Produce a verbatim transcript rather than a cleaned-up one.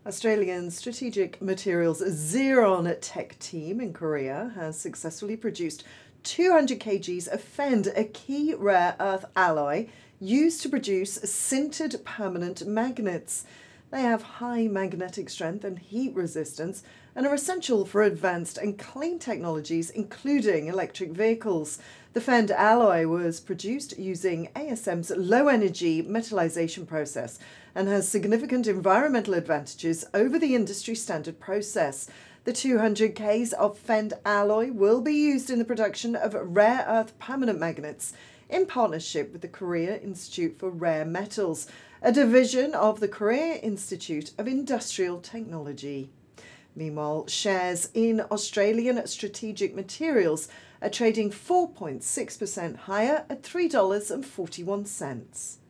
Australian Strategic Materials Xeron Tech team in Korea has successfully produced two hundred kilograms of Fend, a key rare earth alloy used to produce sintered permanent magnets. They have high magnetic strength and heat resistance and are essential for advanced and clean technologies, including electric vehicles. The Fend alloy was produced using A S M's low-energy metallization process and has significant environmental advantages over the industry standard process. The two hundred kilograms of Fend alloy will be used in the production of rare earth permanent magnets in partnership with the Korea Institute for Rare Metals, a division of the Korea Institute of Industrial Technology. Meanwhile, shares in Australian Strategic Materials are trading four point six percent higher at three dollars and forty-one cents.